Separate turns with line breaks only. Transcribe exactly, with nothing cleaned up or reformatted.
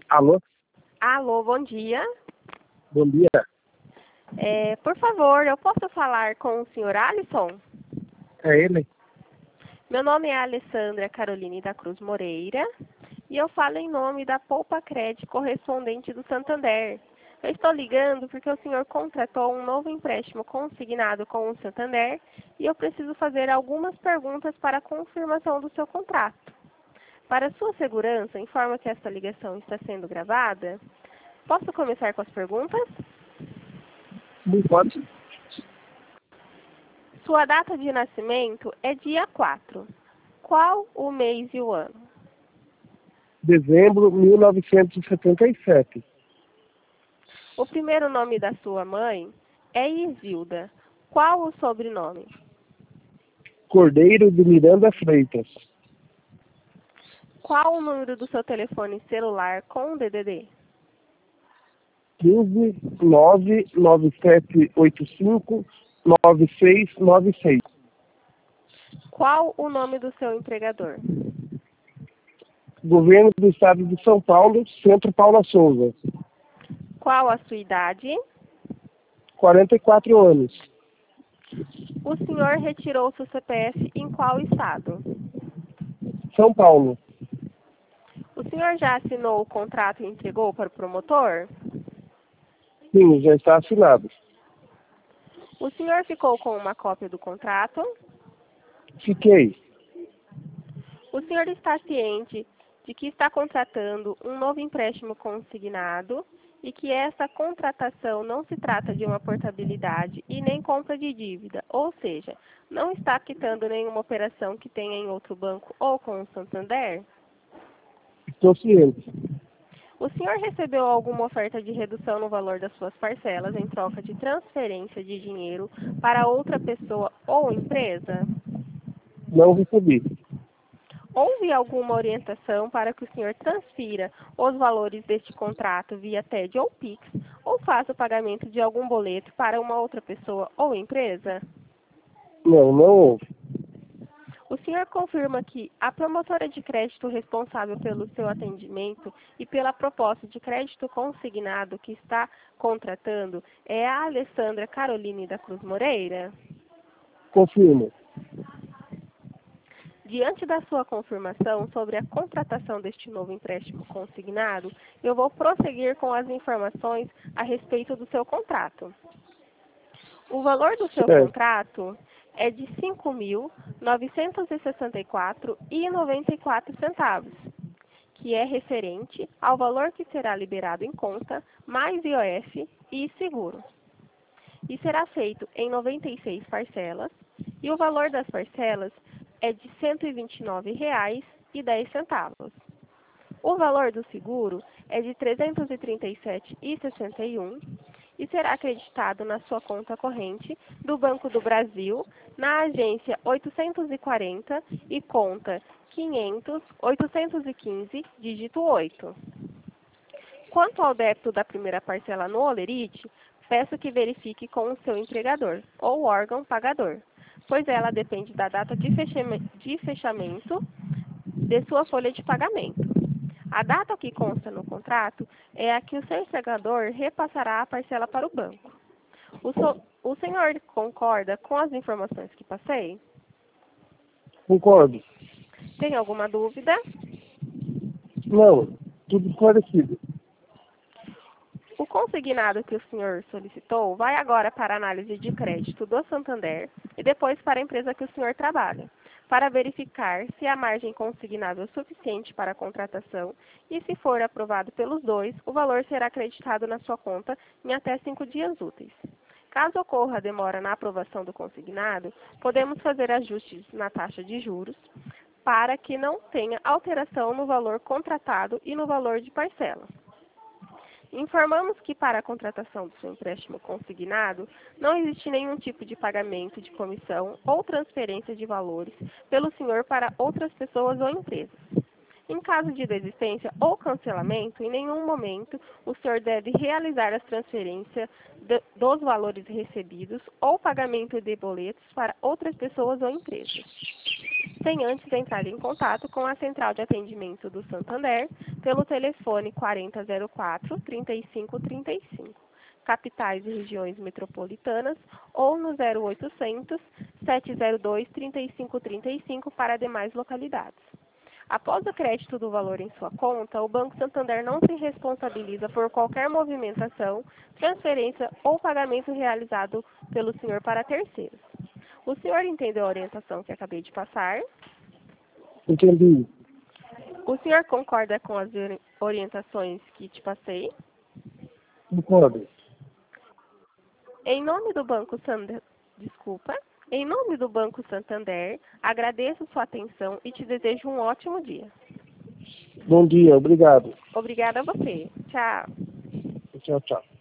Alô?
Alô, bom dia.
Bom dia.
É, por favor, eu posso falar com o senhor Alisson?
É ele?
Meu nome é Alessandra Caroline da Cruz Moreira e eu falo em nome da Poupa Cred correspondente do Santander. Eu estou ligando porque o senhor contratou um novo empréstimo consignado com o Santander e eu preciso fazer algumas perguntas para a confirmação do seu contrato. Para sua segurança, informa que esta ligação está sendo gravada. Posso começar com as perguntas?
Não pode?
Sua data de nascimento é dia quatro. Qual o mês e o ano?
Dezembro de mil novecentos e setenta e sete.
O primeiro nome da sua mãe é Isilda. Qual o sobrenome?
Cordeiro de Miranda Freitas.
Qual o número do seu telefone celular com D D D?
quinze, nove, nove sete oito cinco, nove seis nove seis.
Qual o nome do seu empregador?
Governo do Estado de São Paulo, Centro Paula Souza.
Qual a sua idade?
quarenta e quatro anos.
O senhor retirou seu C P F em qual estado?
São Paulo.
O senhor já assinou o contrato e entregou para o promotor?
Sim, já está assinado.
O senhor ficou com uma cópia do contrato?
Fiquei.
O senhor está ciente de que está contratando um novo empréstimo consignado e que essa contratação não se trata de uma portabilidade e nem compra de dívida, ou seja, não está quitando nenhuma operação que tenha em outro banco ou com o Santander?
Estou ciente.
O senhor recebeu alguma oferta de redução no valor das suas parcelas em troca de transferência de dinheiro para outra pessoa ou empresa?
Não recebi.
Houve alguma orientação para que o senhor transfira os valores deste contrato via T E D ou Pix ou faça o pagamento de algum boleto para uma outra pessoa ou empresa?
Não, não houve.
O senhor confirma que a promotora de crédito responsável pelo seu atendimento e pela proposta de crédito consignado que está contratando é a Alessandra Caroline da Cruz Moreira?
Confirmo.
Diante da sua confirmação sobre a contratação deste novo empréstimo consignado, eu vou prosseguir com as informações a respeito do seu contrato. O valor do seu
Certo.
contrato é de cinco mil novecentos e sessenta e quatro reais e noventa e quatro centavos, que é referente ao valor que será liberado em conta, mais I O F e seguro. E será feito em noventa e seis parcelas, e o valor das parcelas é de cento e vinte e nove reais e dez centavos. O valor do seguro é de trezentos e trinta e sete reais e sessenta e um centavos e será acreditado na sua conta corrente do Banco do Brasil, na agência oitocentos e quarenta e conta quinhentos, oitocentos e quinze, dígito oito. Quanto ao débito da primeira parcela no Olerite, peço que verifique com o seu empregador ou órgão pagador, pois ela depende da data de de fechamento de sua folha de pagamento. A data que consta no contrato é a que o seu empregador repassará a parcela para o banco. O, so, o senhor concorda com as informações que passei?
Concordo.
Tem alguma dúvida?
Não, tudo esclarecido.
O consignado que o senhor solicitou vai agora para a análise de crédito do Santander e depois para a empresa que o senhor trabalha, para verificar se a margem consignável é suficiente para a contratação e, se for aprovado pelos dois, o valor será acreditado na sua conta em até cinco dias úteis. Caso ocorra demora na aprovação do consignado, podemos fazer ajustes na taxa de juros para que não tenha alteração no valor contratado e no valor de parcela. Informamos que para a contratação do seu empréstimo consignado, não existe nenhum tipo de pagamento de comissão ou transferência de valores pelo senhor para outras pessoas ou empresas. Em caso de desistência ou cancelamento, em nenhum momento o senhor deve realizar as transferências de, dos valores recebidos ou pagamento de boletos para outras pessoas ou empresas. sem antes entrar em contato com a central de atendimento do Santander pelo telefone quarenta zero quatro, trinta e cinco trinta e cinco, capitais e regiões metropolitanas, ou no zero oitocentos, sete zero dois, trinta e cinco trinta e cinco para demais localidades. Após o crédito do valor em sua conta, o Banco Santander não se responsabiliza por qualquer movimentação, transferência ou pagamento realizado pelo senhor para terceiros. O senhor entendeu a orientação que acabei de passar?
Entendi.
O senhor concorda com as orientações que te passei?
Concordo.
Em nome do Banco Santander, desculpa, em nome do Banco Santander, agradeço sua atenção e te desejo um ótimo dia.
Bom dia, obrigado.
Obrigada a você. Tchau.
Tchau, tchau.